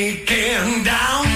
breaking down.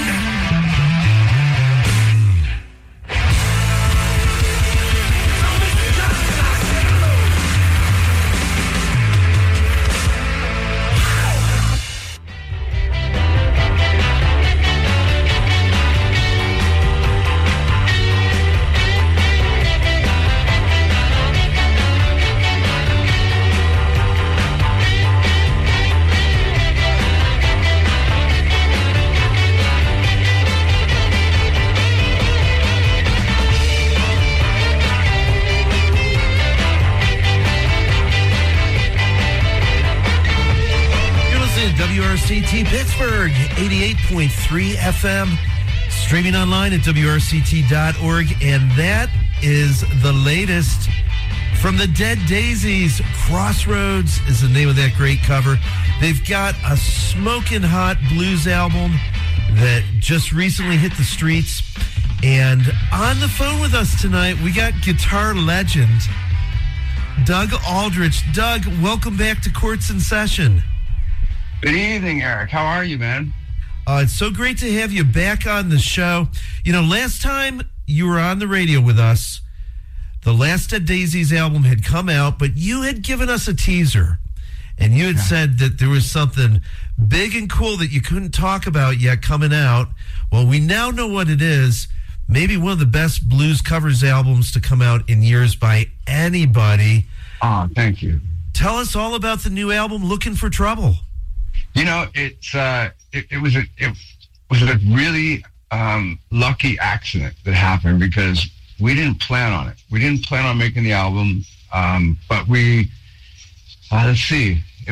WRCT Pittsburgh, 88.3 FM, streaming online at WRCT.org. And that is the latest from the Dead Daisies. Crossroads is the name of that great cover. They've got a smoking hot blues album that just recently hit the streets. And on the phone with us tonight, we got guitar legend Doug Aldrich. Doug, welcome back to Courts in Session. Good evening, Eric. How are you, man? It's so great to have you back on the show. You know, last time you were on the radio with us, the last Dead Daisies album had come out, but you had given us a teaser, and you had said that there was something big and cool that you couldn't talk about yet coming out. Well, we now know what it is. Maybe one of the best blues covers albums to come out in years by anybody. Oh, thank you. Tell us all about the new album, Looking for Trouble. You know, it was a really lucky accident that happened because we didn't plan on it. We didn't plan on making the album, but we let's see. It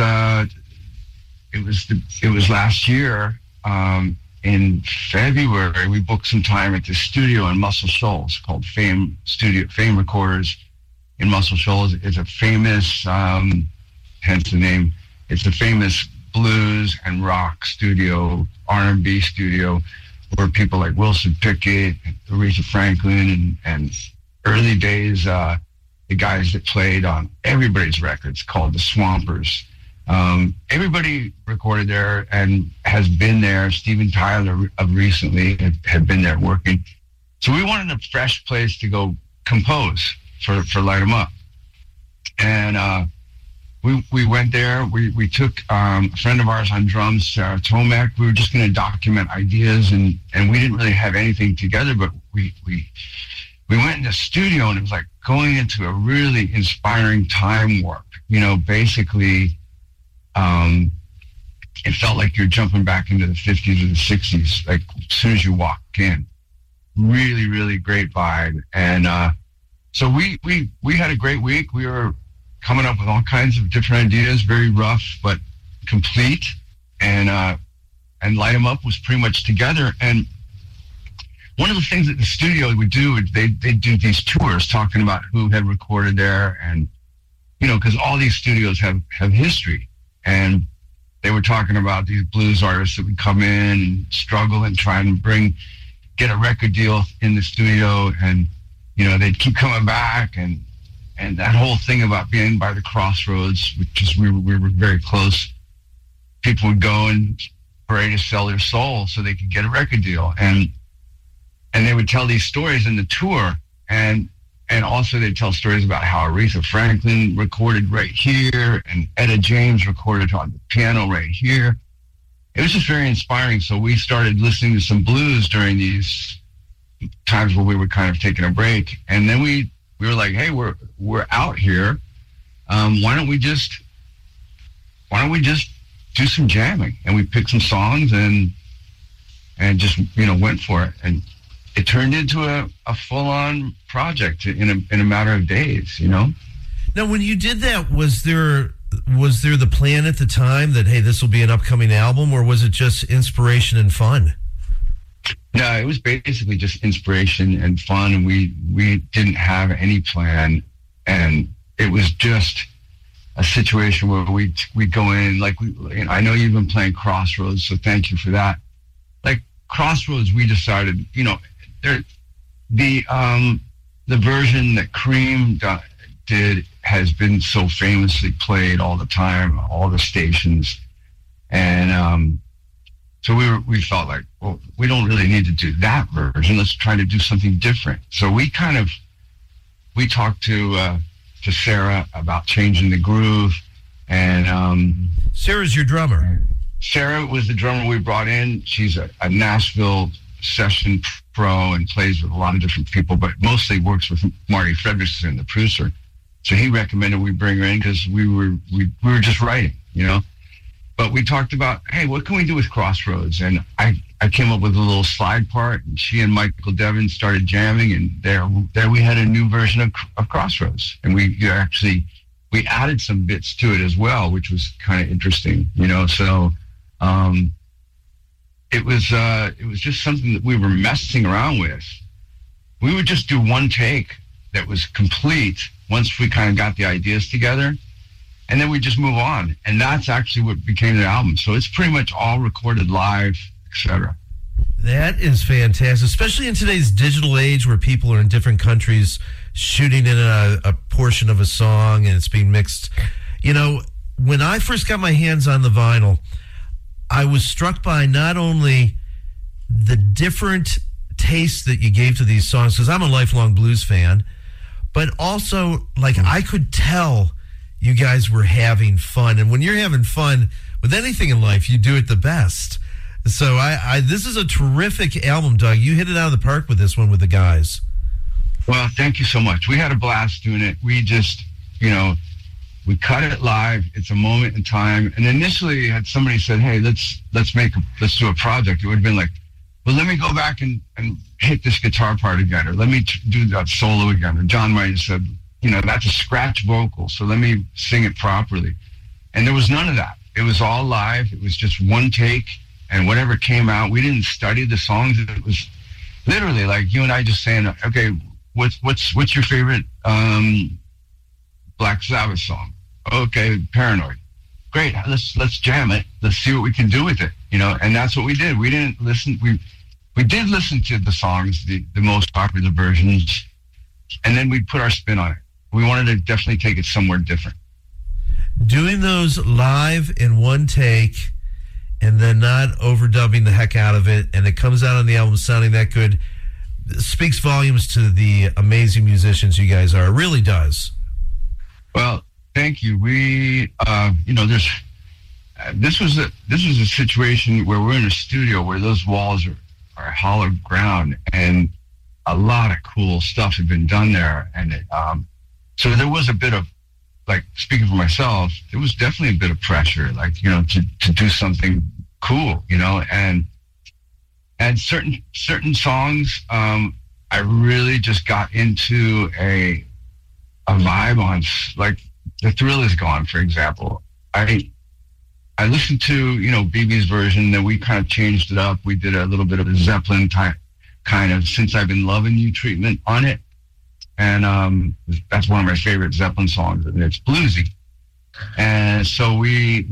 was last year in February. We booked some time at the studio in Muscle Shoals called Fame Recorders in Muscle Shoals. It's a famous, hence the name. It's a famous blues and rock studio, R&B studio, where people like Wilson Pickett, Aretha Franklin, and early days, the guys that played on everybody's records called the Swampers. Everybody recorded there and has been there. Steven Tyler recently had been there working. So we wanted a fresh place to go compose for Light 'Em Up. And we went there. We took a friend of ours on drums, Sarah Tomac. We were just going to document ideas, and we didn't really have anything together, but we went in the studio, and it was like going into a really inspiring time warp. You know, basically, it felt like you're jumping back into the 50s or the 60s, like as soon as you walk in. Really, really great vibe. And so we had a great week. We were coming up with all kinds of different ideas, very rough but complete, and Light 'Em Up was pretty much together. And one of the things that the studio would do, they do these tours talking about who had recorded there, and you know, because all these studios have history, and they were talking about these blues artists that would come in and struggle and try and get a record deal in the studio, and you know, they'd keep coming back, and that whole thing about being by the crossroads, which is we were very close. People would go and pray to sell their soul so they could get a record deal, and they would tell these stories in the tour, and also they'd tell stories about how Aretha Franklin recorded right here, and Etta James recorded on the piano right here. It was just very inspiring. So we started listening to some blues during these times where we were kind of taking a break, and then we were like, hey, we're out here. Why don't we just do some jamming? And we picked some songs and just, you know, went for it. And it turned into a full-on project in a matter of days, you know? Now, when you did that, was there the plan at the time that, hey, this will be an upcoming album, or was it just inspiration and fun? No, it was basically just inspiration and fun, and we didn't have any plan, and it was just a situation where we go in, like, I know you've been playing Crossroads, so thank you for that. Like Crossroads, we decided, you know, the version that Cream did has been so famously played all the time, all the stations, and So we felt like, well, we don't really need to do that version. Let's try to do something different. So we talked to Sarah about changing the groove, and Sarah's your drummer. Sarah was the drummer we brought in. She's a Nashville session pro and plays with a lot of different people, but mostly works with Marty Fredrickson, the producer. So he recommended we bring her in because we were just writing, you know. But we talked about, hey, what can we do with Crossroads? And I came up with a little slide part, and she and Michael Devin started jamming, and there we had a new version of Crossroads. And we added some bits to it as well, which was kind of interesting, you know. So it was just something that we were messing around with. We would just do one take that was complete once we kind of got the ideas together. And then we just move on. And that's actually what became the album. So it's pretty much all recorded live, etc. That is fantastic, especially in today's digital age where people are in different countries shooting in a portion of a song and it's being mixed. You know, when I first got my hands on the vinyl, I was struck by not only the different tastes that you gave to these songs, because I'm a lifelong blues fan, but also, like, I could tell you guys were having fun. And when you're having fun with anything in life, you do it the best. So this is a terrific album, Doug. You hit it out of the park with this one with the guys. Well, thank you so much. We had a blast doing it. We just, you know, we cut it live. It's a moment in time. And initially had somebody said, hey, let's do a project. It would have been like, well, let me go back and hit this guitar part again, or let me do that solo again. And John might have said, you know, that's a scratch vocal, so let me sing it properly. And there was none of that. It was all live. It was just one take, and whatever came out, we didn't study the songs. It was literally like you and I just saying, okay, what's your favorite Black Sabbath song? Okay, Paranoid. Great, let's jam it. Let's see what we can do with it, you know. And that's what we did. We didn't listen. We did listen to the songs, the most popular versions, and then we'd put our spin on it. We wanted to definitely take it somewhere different. Doing those live in one take and then not overdubbing the heck out of it, and it comes out on the album sounding that good, speaks volumes to the amazing musicians you guys are. It really does. Well, thank you. We, you know, this was a situation where we're in a studio where those walls are hollow ground, and a lot of cool stuff had been done there. And so there was a bit of, like, speaking for myself, there was definitely a bit of pressure, like, you know, to do something cool, you know, and certain songs, I really just got into a vibe on, like, The Thrill Is Gone, for example. I listened to, you know, BB's version, then we kind of changed it up. We did a little bit of a Zeppelin type kind of Since I've Been Loving You treatment on it. And that's one of my favorite Zeppelin songs, and it's bluesy. And so we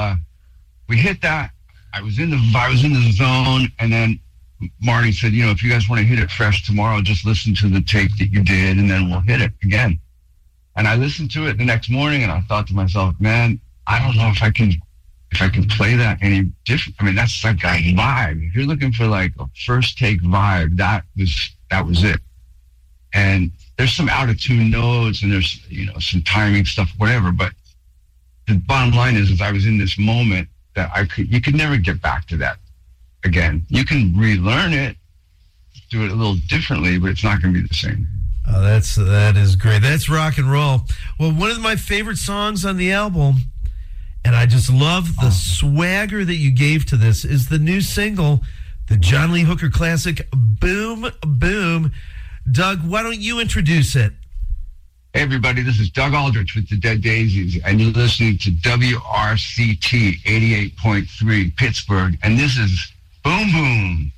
hit that. I was in the zone, and then Marty said, you know, if you guys want to hit it fresh tomorrow, just listen to the take that you did, and then we'll hit it again. And I listened to it the next morning, and I thought to myself, man, I don't know if I can play that any different. I mean, that's like a vibe. If you're looking for like a first take vibe, that was it. And there's some out of tune notes, and there's, you know, some timing stuff, whatever. But the bottom line is I was in this moment that you could never get back to that again. You can relearn it, do it a little differently, but it's not going to be the same. Oh, that is great. That's rock and roll. Well, one of my favorite songs on the album, and I just love the swagger that you gave to this, is the new single, the John Lee Hooker classic, Boom Boom. Doug, why don't you introduce it? Hey, everybody, this is Doug Aldrich with the Dead Daisies, and you're listening to WRCT 88.3 Pittsburgh, and this is Boom Boom.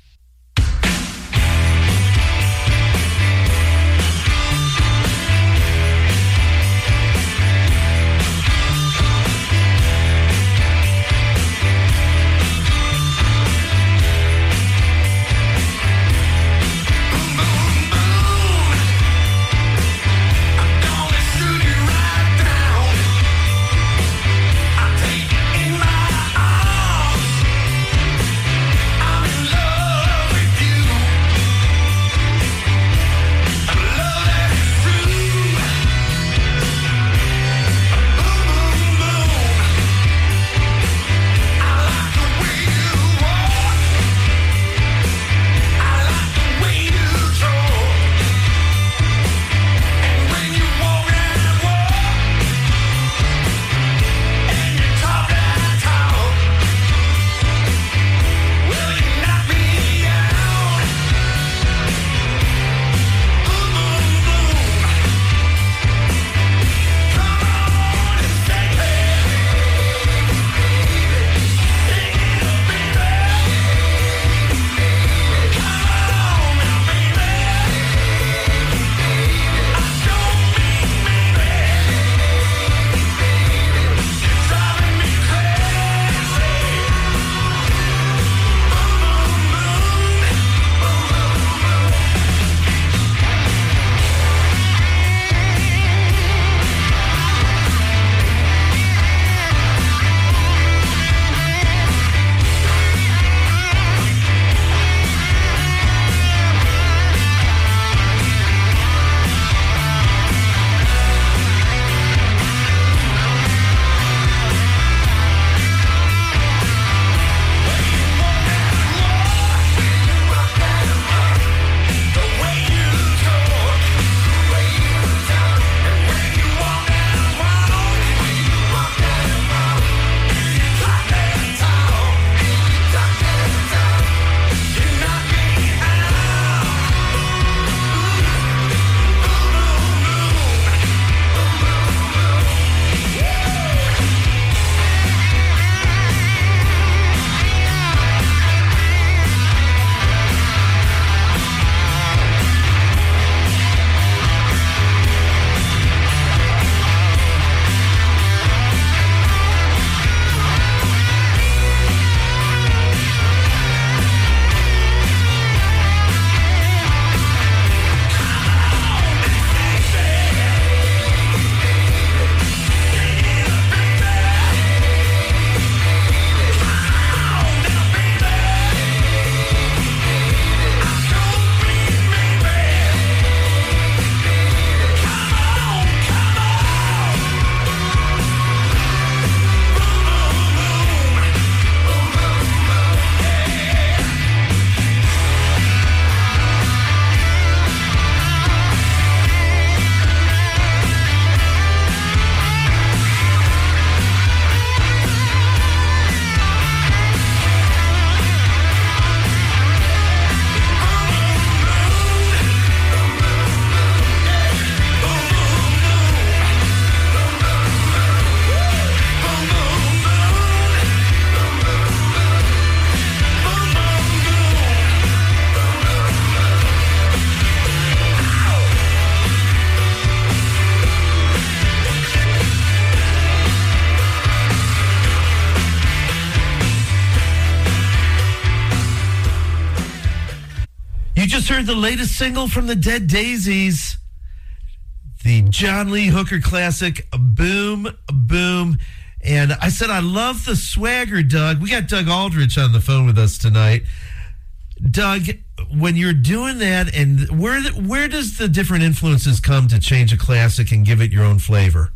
just heard the latest single from the Dead Daisies, the John Lee Hooker classic, Boom, Boom. And I said, I love the swagger, Doug. We got Doug Aldrich on the phone with us tonight. Doug, when you're doing that, and where does the different influences come to change a classic and give it your own flavor?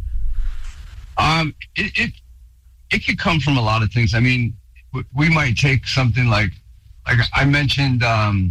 It could come from a lot of things. I mean, we might take something like I mentioned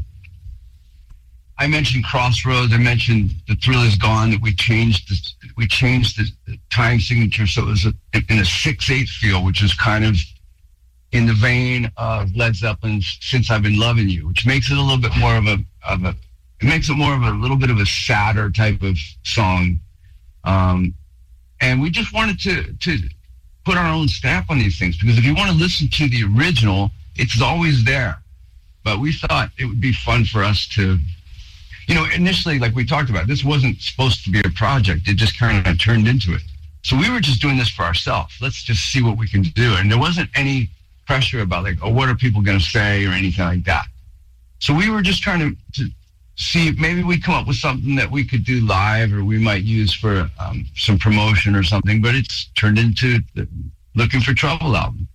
Crossroads. I mentioned The Thrill Is Gone, that we changed the time signature so it was in a 6/8 feel, which is kind of in the vein of Led Zeppelin's "Since I've Been Loving You," which makes it a little bit more of a little bit of a sadder type of song. And we just wanted to put our own stamp on these things, because if you want to listen to the original, it's always there. But we thought it would be fun for us to, initially, like we talked about, this wasn't supposed to be a project. It just kind of turned into it. So we were just doing this for ourselves. Let's just see what we can do. And there wasn't any pressure about what are people going to say or anything like that. So we were just trying to see if maybe we'd come up with something that we could do live, or we might use for some promotion or something. But it's turned into the Looking for Trouble album.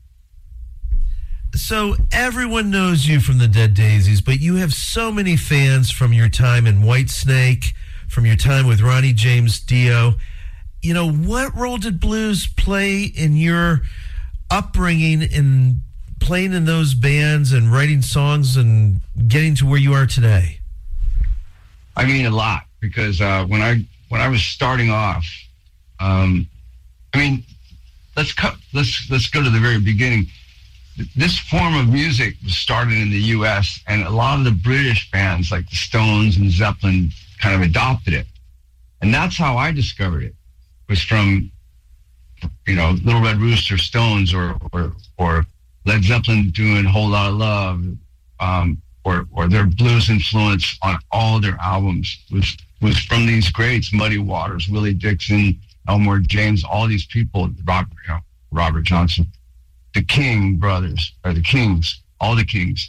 So everyone knows you from the Dead Daisies, but you have so many fans from your time in Whitesnake, from your time with Ronnie James Dio. What role did blues play in your upbringing in playing in those bands and writing songs and getting to where you are today? I mean, a lot, because when I was starting off, let's go to the very beginning. This form of music was started in the U.S., and a lot of the British bands like the Stones and Zeppelin kind of adopted it. And that's how I discovered it, was from, Little Red Rooster, Stones, or Led Zeppelin doing Whole Lotta Love, or their blues influence on all their albums was from these greats, Muddy Waters, Willie Dixon, Elmore James, all these people, Robert Johnson. The King brothers, or the Kings, all the Kings.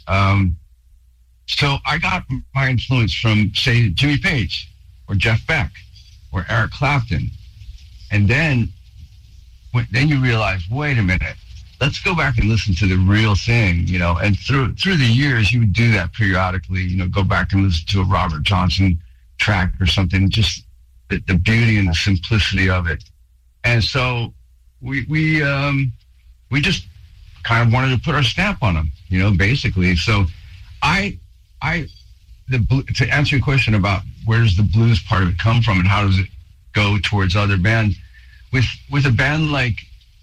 So I got my influence from, say, Jimmy Page, or Jeff Beck, or Eric Clapton. And then you realize, wait a minute, let's go back and listen to the real thing, And through the years, you would do that periodically, go back and listen to a Robert Johnson track or something, just the beauty and the simplicity of it. And so we just kind of wanted to put our stamp on them, basically. So to answer your question about where does the blues part of it come from and how does it go towards other bands, with a band like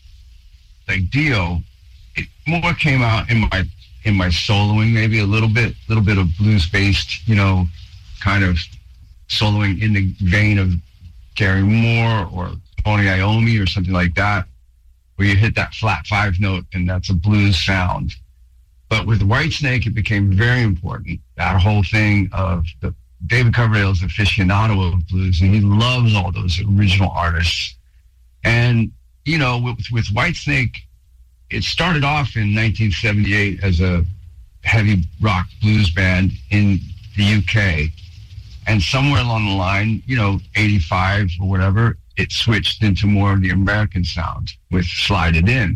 Dio, it more came out in my soloing, maybe a little bit of blues based, kind of soloing in the vein of Gary Moore or Tony Iommi or something like that, where you hit that flat 5 note and that's a blues sound. But with Whitesnake, it became very important, that whole thing of David Coverdale is an aficionado of blues, and he loves all those original artists. And, with Whitesnake, it started off in 1978 as a heavy rock blues band in the UK. And somewhere along the line, 85 or whatever, it switched into more of the American sound with Slide It In.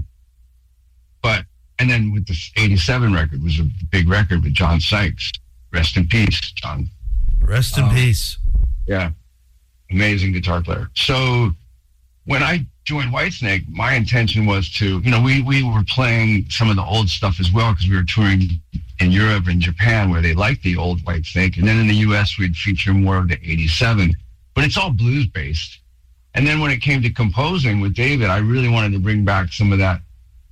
And then with the 87 record was a big record with John Sykes. Rest in peace, John. Rest in peace. Yeah. Amazing guitar player. So when I joined Whitesnake, my intention was to, we were playing some of the old stuff as well, because we were touring in Europe and Japan where they liked the old Whitesnake. And then in the US, we'd feature more of the 87. But it's all blues based. And then when it came to composing with David, I really wanted to bring back some of that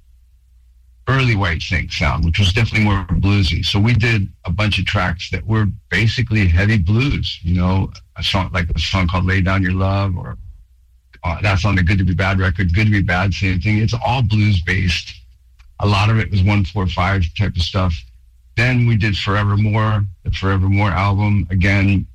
early Whitesnake sound, which was definitely more bluesy. So we did a bunch of tracks that were basically heavy blues, a song called Lay Down Your Love, or that's on the Good to Be Bad record. Good to Be Bad, same thing. It's all blues based. A lot of it was 1-4-5 type of stuff. Then we did Forevermore, the Forevermore album. Again,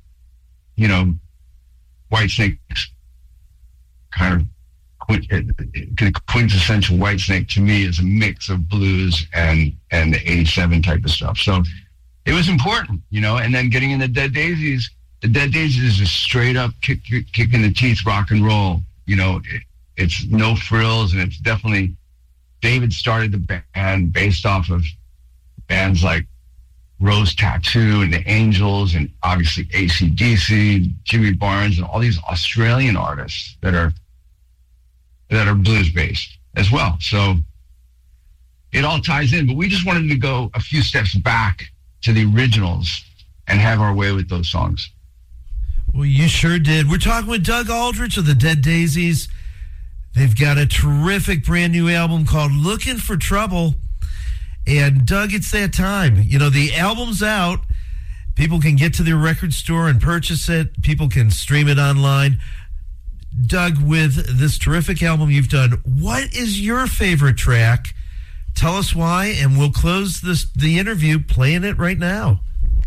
Whitesnake's kind of quintessential Whitesnake to me is a mix of blues and the 87 type of stuff. So it was important, and then getting in the Dead Daisies. The Dead Daisies is straight up kick in the teeth rock and roll. It's no frills, and it's definitely, David started the band based off of bands like Rose Tattoo and the Angels, and obviously AC/DC, Jimmy Barnes, and all these Australian artists that are blues based as well. So it all ties in, but we just wanted to go a few steps back to the originals and have our way with those songs. Well, you sure did. We're talking with Doug Aldrich of the Dead Daisies. They've got a terrific brand new album called Looking for Trouble. And Doug, it's that time. The album's out. People can get to their record store and purchase it. People can stream it online. Doug, with this terrific album you've done, what is your favorite track? Tell us why, and we'll close the interview playing it right now.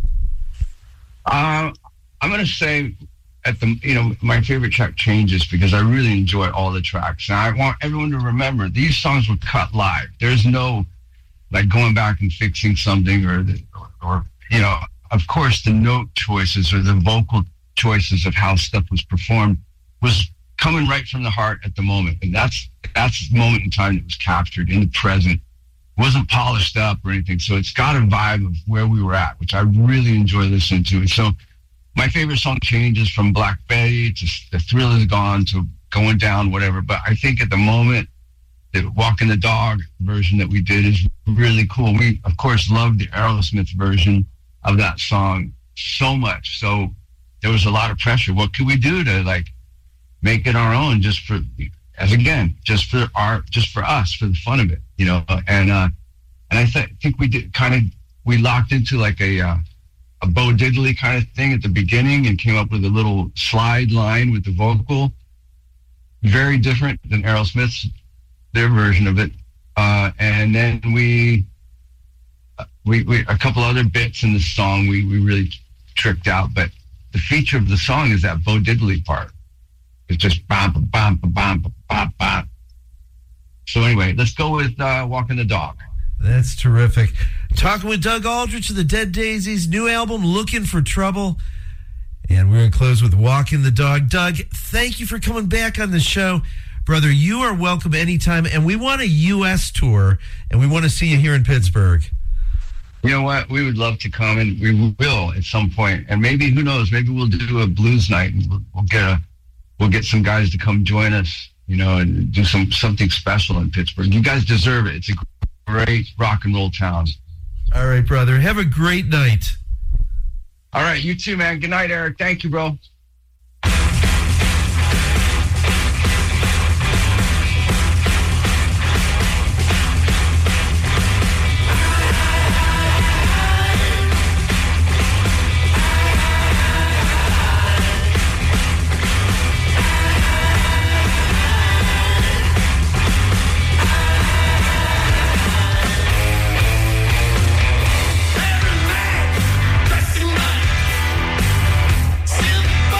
I'm going to say my favorite track Changes, because I really enjoy all the tracks. And I want everyone to remember these songs were cut live. There's no like going back and fixing something or of course the note choices or the vocal choices of how stuff was performed was coming right from the heart at the moment. And that's the moment in time that was captured in the present. It wasn't polished up or anything. So it's got a vibe of where we were at, which I really enjoy listening to. And so my favorite song Changes, from Black Betty to The Thrill Is Gone to Going Down, whatever. But I think at the moment, the Walking the Dog version that we did is really cool. We, of course, loved the Aerosmith version of that song so much. So there was a lot of pressure. What could we do to make it our own, just for us, for the fun of it, And I think we did we locked into a Bo Diddley kind of thing at the beginning and came up with a little slide line with the vocal. Very different than Aerosmith's, their version of it. And then we a couple other bits in the song we really tricked out, but the feature of the song is that Bo Diddley part. It's just bam, bam, bam, bam, bam, bam. So anyway, let's go with Walking the Dog. That's terrific. Talking with Doug Aldrich of the Dead Daisies, new album, Looking for Trouble. And we're going to close with Walking the Dog. Doug, thank you for coming back on the show. Brother, you are welcome anytime. And we want a U.S. tour, and we want to see you here in Pittsburgh. You know what? We would love to come, and we will at some point. And maybe, who knows, maybe we'll do a blues night, and we'll get some guys to come join us, and do something special in Pittsburgh. You guys deserve it. It's a great rock and roll town. All right, brother. Have a great night. All right, you too, man. Good night, Eric. Thank you, bro. Every man dressed in white,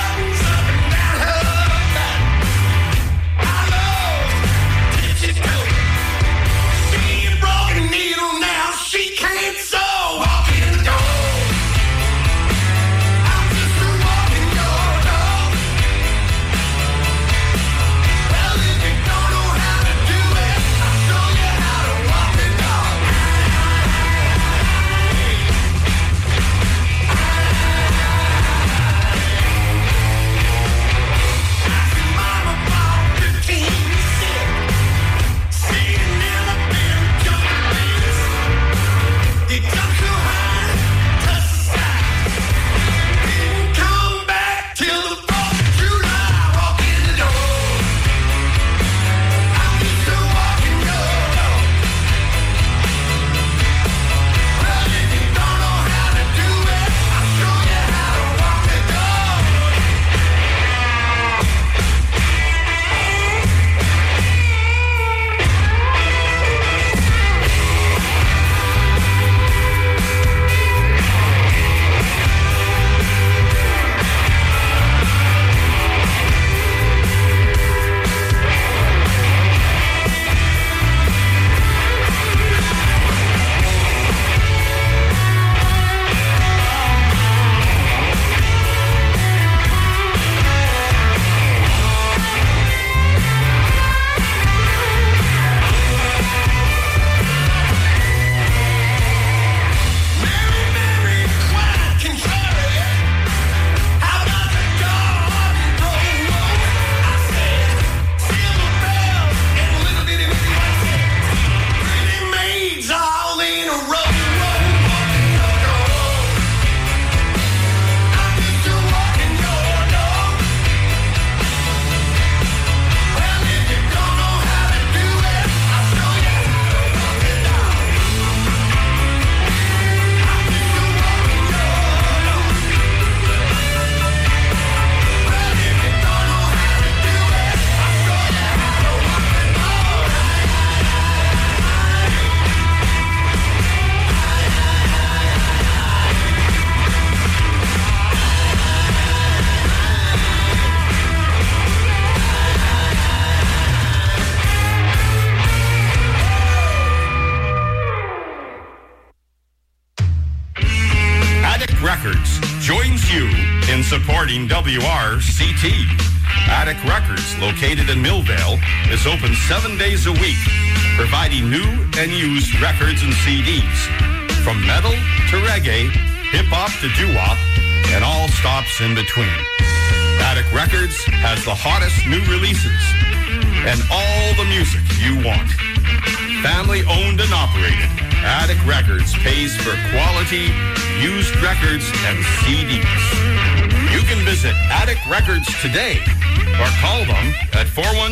Attic Records joins you in supporting WRCT. Attic Records, located in Millvale, is open 7 days a week, providing new and used records and CDs, from metal to reggae, hip-hop to doo-wop, and all stops in between. Attic Records has the hottest new releases and all the music you want. Family owned and operated, Attic Records pays for quality used records and CDs. You can visit Attic Records today or call them at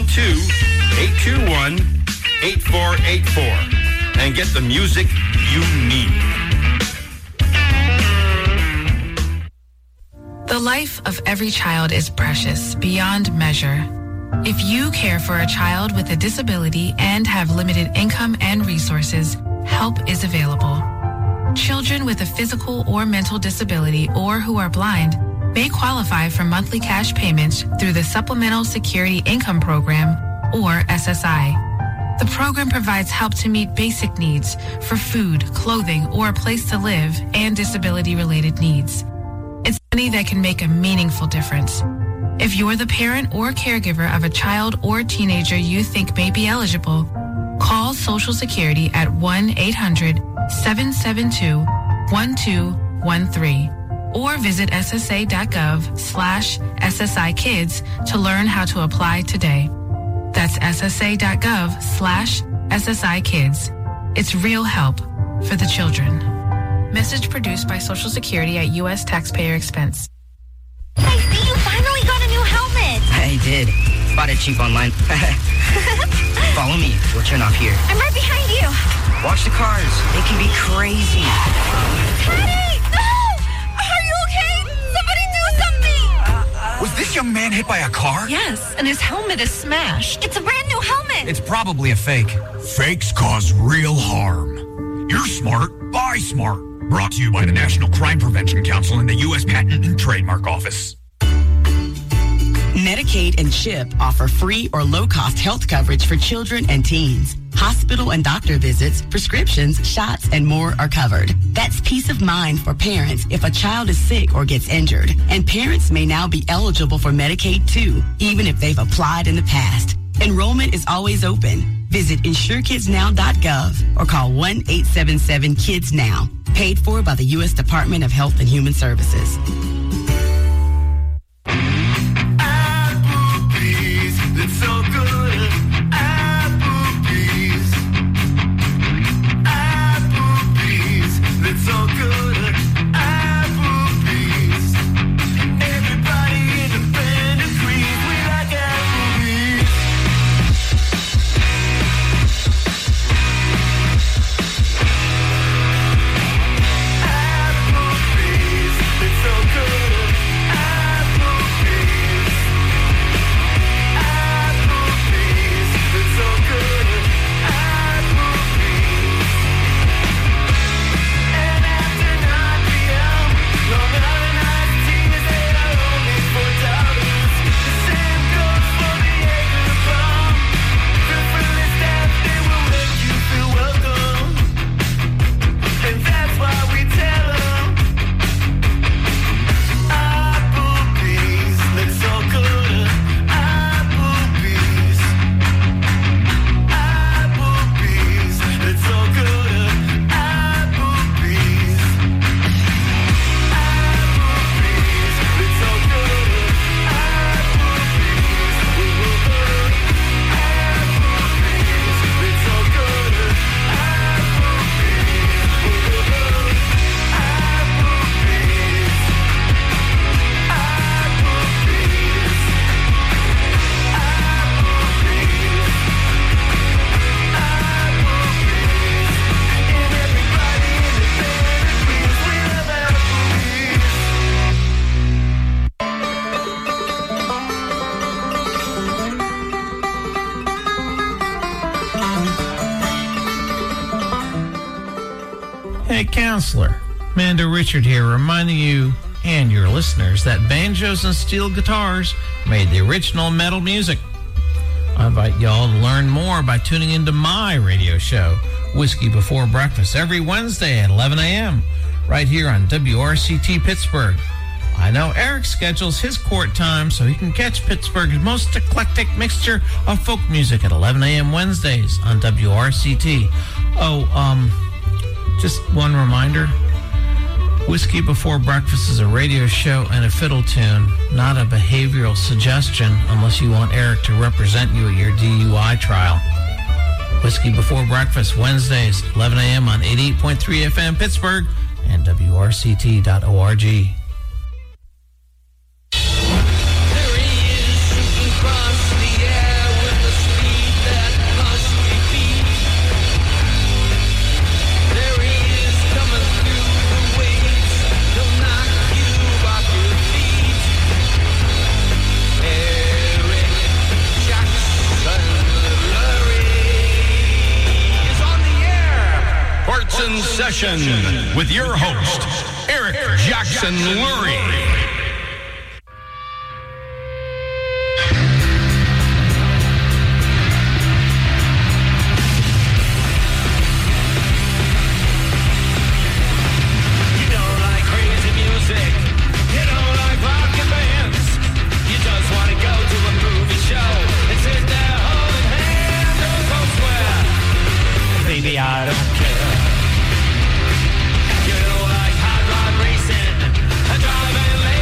412-821-8484 and get the music you need. The life of every child is precious beyond measure. If you care for a child with a disability and have limited income and resources, help is available. Children with a physical or mental disability or who are blind may qualify for monthly cash payments through the Supplemental Security Income Program, or SSI. The program provides help to meet basic needs for food, clothing, or a place to live, and disability-related needs. It's money that can make a meaningful difference. If you're the parent or caregiver of a child or teenager you think may be eligible, call Social Security at 1-800-772-1213 or visit ssa.gov/SSI Kids to learn how to apply today. That's ssa.gov/SSI Kids. It's real help for the children. Message produced by Social Security at U.S. taxpayer expense. I see you finally got a new helmet. I did. Bought it cheap online. Follow me. We'll turn off here. I'm right behind you. Watch the cars. They can be crazy. Teddy! No! Are you okay? Somebody do something! Was this young man hit by a car? Yes, and his helmet is smashed. It's a brand new helmet. It's probably a fake. Fakes cause real harm. You're smart. Buy smart. Brought to you by the National Crime Prevention Council and the U.S. Patent and Trademark Office. Medicaid and CHIP offer free or low-cost health coverage for children and teens. Hospital and doctor visits, prescriptions, shots, and more are covered. That's peace of mind for parents if a child is sick or gets injured. And parents may now be eligible for Medicaid too, even if they've applied in the past. Enrollment is always open. Visit InsureKidsNow.gov or call 1-877-KIDS-NOW. Paid for by the U.S. Department of Health and Human Services. Applebee's, it's so good. Applebee's. Applebee's, it's so good. Applebee's. Everybody in the band agrees we like Applebee's. It's so good. Applebee's. Applebee's. It's so good. Applebee's. And after 9 p.m., Long Island iced tea is only $4. The same goes for the Jaeger bomb. The friendly staff, they will make you feel welcome. And that's why we tell them. Applebee's, it's so good. Applebee's. Applebee's, it's so good. Applebee's. Applebee's, it's so good. Applebee's. Applebee's, it's so good. Hey, Counselor. Mando Richard here, reminding you and your listeners that banjos and steel guitars made the original metal music. I invite y'all to learn more by tuning into my radio show, Whiskey Before Breakfast, every Wednesday at 11 a.m., right here on WRCT Pittsburgh. I know Eric schedules his court time so he can catch Pittsburgh's most eclectic mixture of folk music at 11 a.m. Wednesdays on WRCT. Just one reminder. Whiskey Before Breakfast is a radio show and a fiddle tune, not a behavioral suggestion unless you want Eric to represent you at your DUI trial. Whiskey Before Breakfast, Wednesdays, 11 a.m. on 88.3 FM Pittsburgh and WRCT.org. In Session with your host, Eric Jackson Lurie. Baby, I don't care. You know, like hot rod racing, driving late.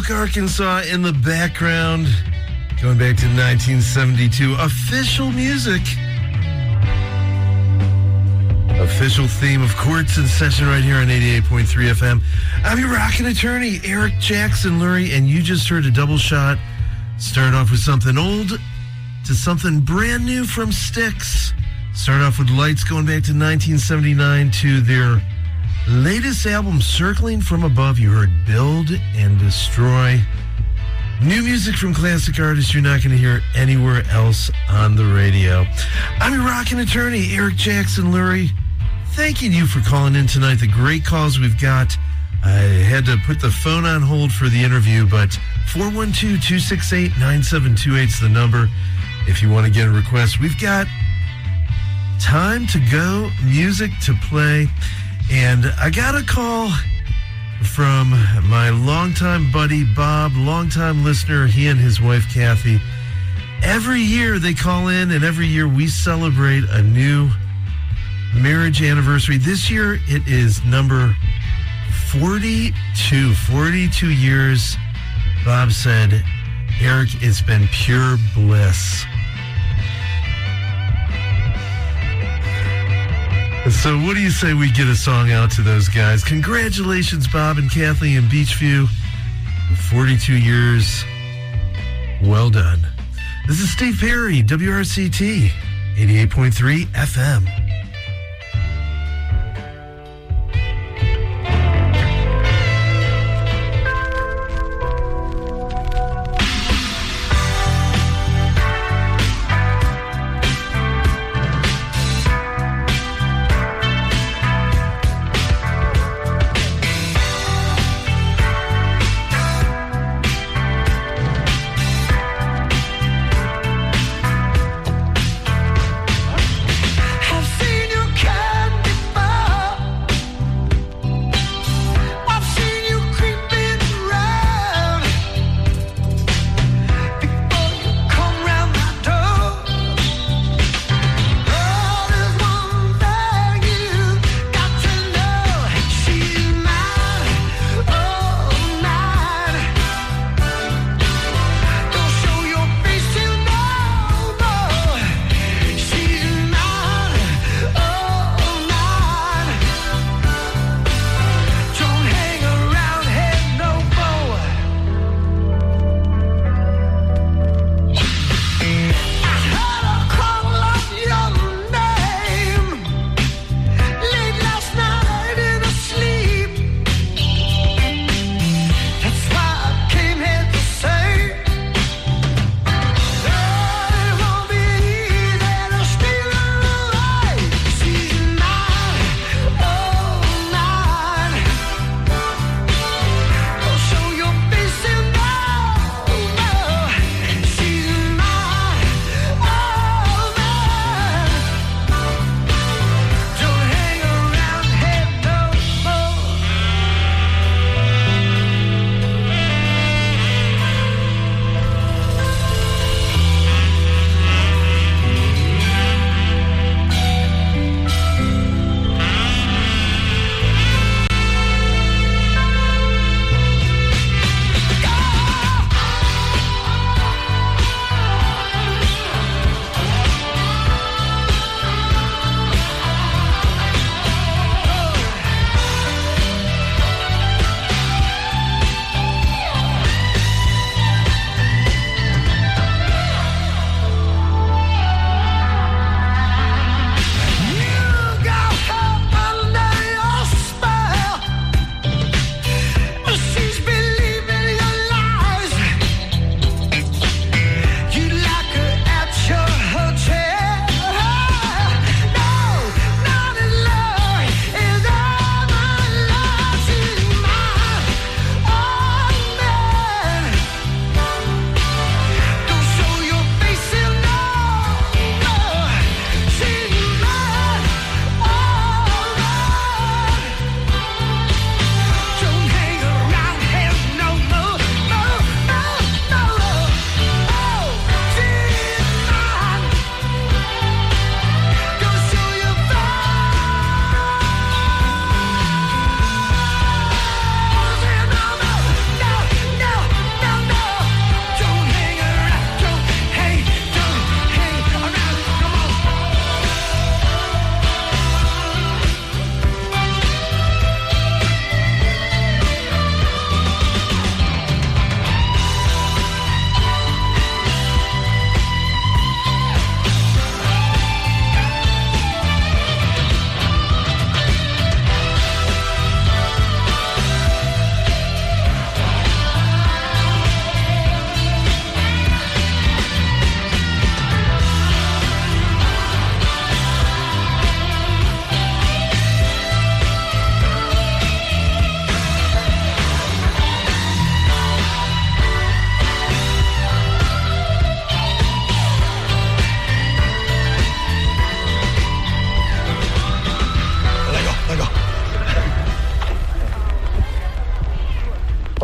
Polk, Arkansas in the background. Going back to 1972. Official music. Official theme of Courts in Session right here on 88.3 FM. I'm your rockin' attorney, Eric Jackson Lurie, and you just heard a double shot. Start off with something old to something brand new from Styx. Start off with Lights going back to 1979 to their latest album, Circling from Above. You heard Build and Destroy. New music from classic artists you're not going to hear anywhere else on the radio. I'm your rockin' attorney, Eric Jackson Lurie. Thanking you for calling in tonight. The great calls we've got. I had to put the phone on hold for the interview, but 412-268-9728 is the number if you want to get a request. We've got time to go, music to play, and I got a call from my longtime buddy, Bob, longtime listener, he and his wife, Kathy. Every year they call in, and every year we celebrate a new marriage anniversary. This year it is number 42. 42 years. Bob said, Eric, it's been pure bliss. So what do you say we get a song out to those guys? Congratulations, Bob and Kathy in Beachview. 42 years. Well done. This is Steve Perry, WRCT, 88.3 FM. I've seen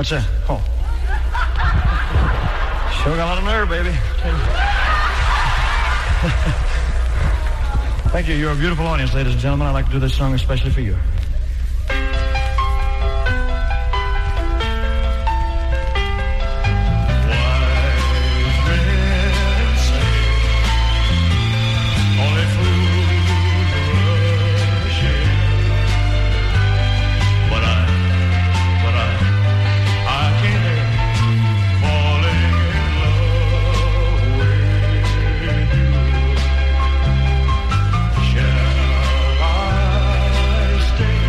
What's that? Oh. Sure got a lot of nerve, baby. Thank you. You're a beautiful audience, ladies and gentlemen. I'd like to do this song especially for you. Stay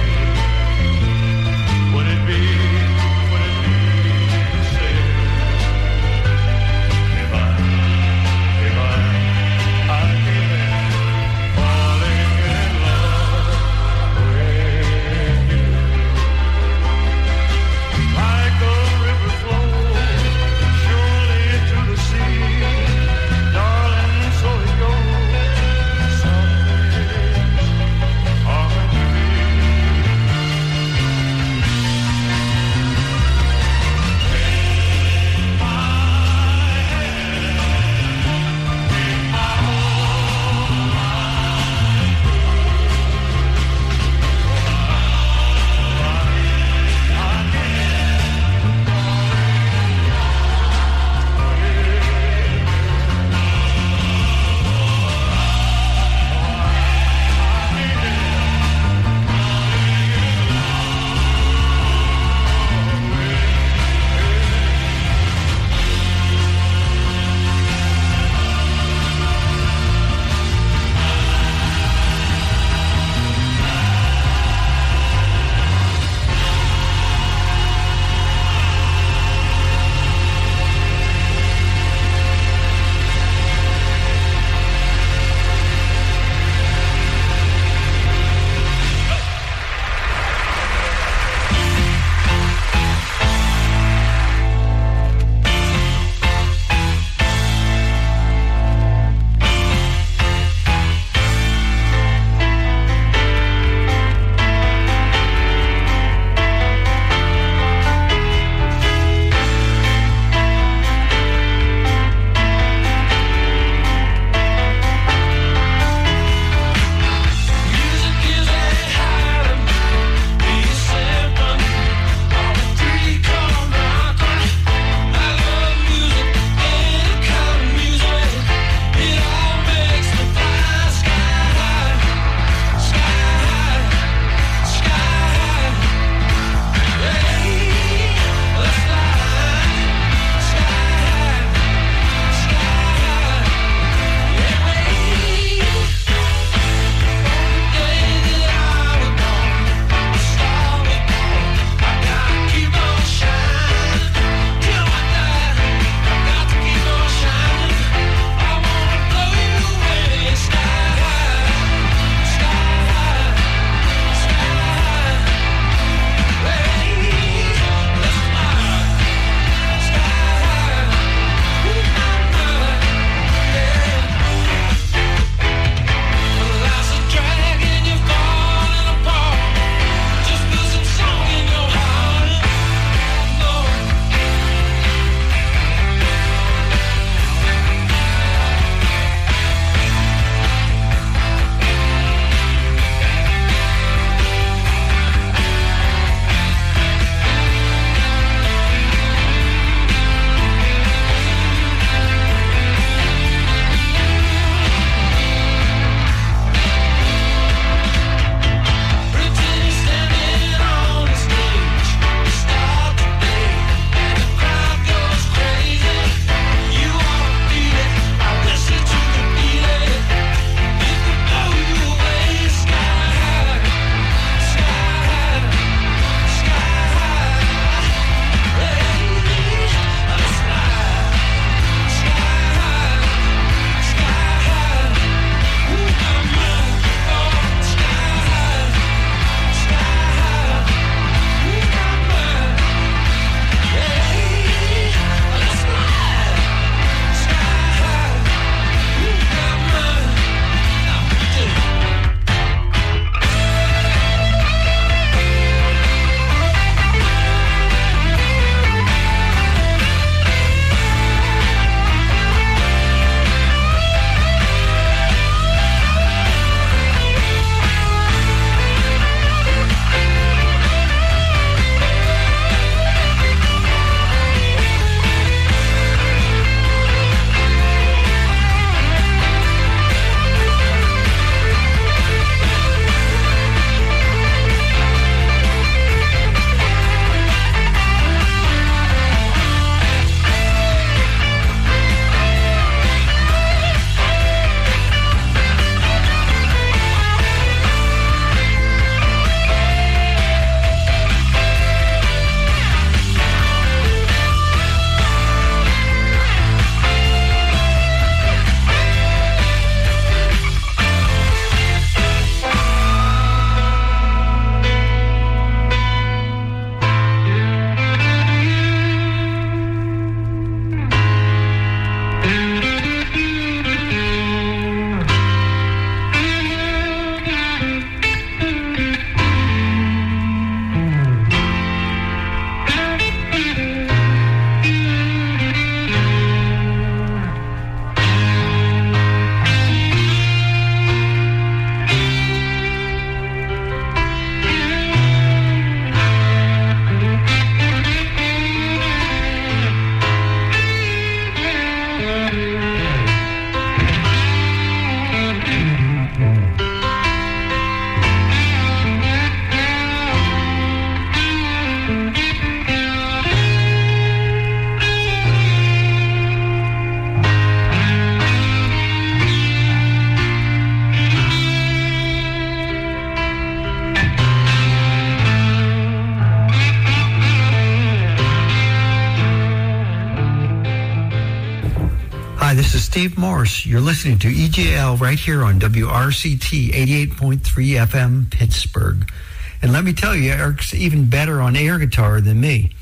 This is Steve Morse. You're listening to EJL right here on WRCT 88.3 FM Pittsburgh. And let me tell you, Eric's even better on air guitar than me.